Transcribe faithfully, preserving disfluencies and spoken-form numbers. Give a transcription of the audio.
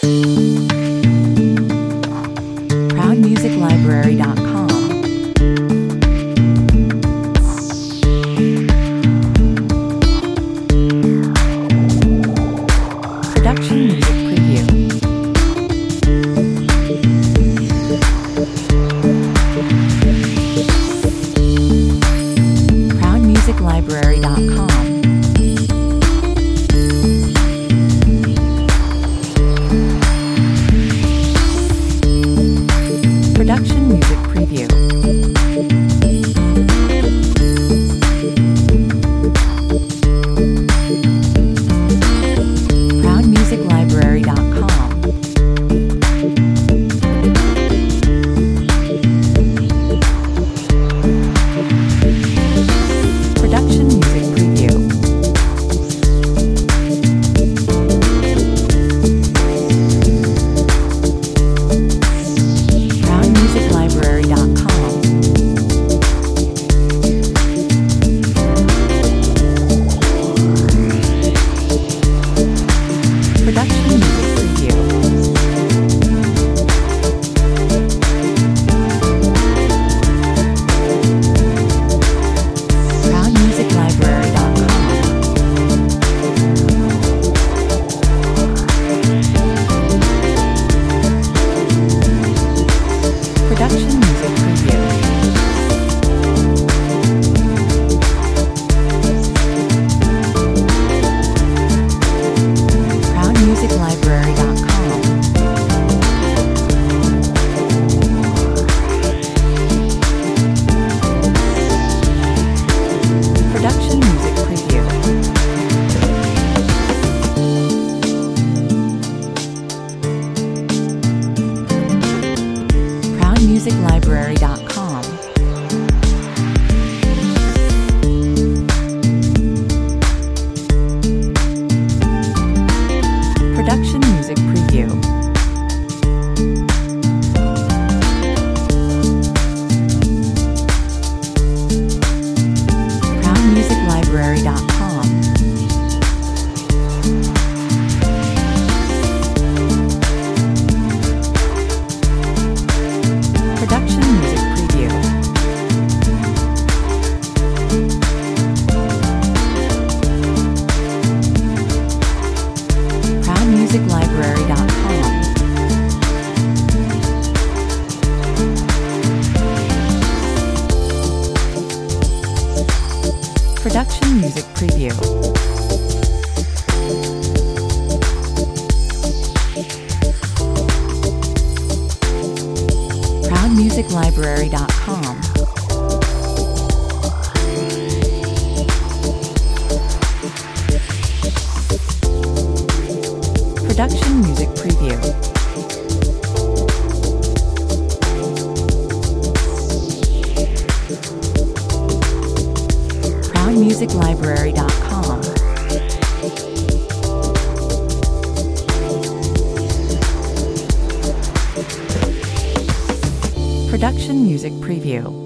proud music library dot com. Production music preview. proud music library dot com. Production music preview. proud music library dot com. Production music preview. proud music library dot com. Production music preview. proud music library dot com. Production music preview. proud music library dot com. Production music preview. proud music library dot com. Production music preview. proud music library dot com. Production music preview. proud music library dot com. Production music preview. proud music library dot com. Production music preview. proud music library dot com. Production music preview.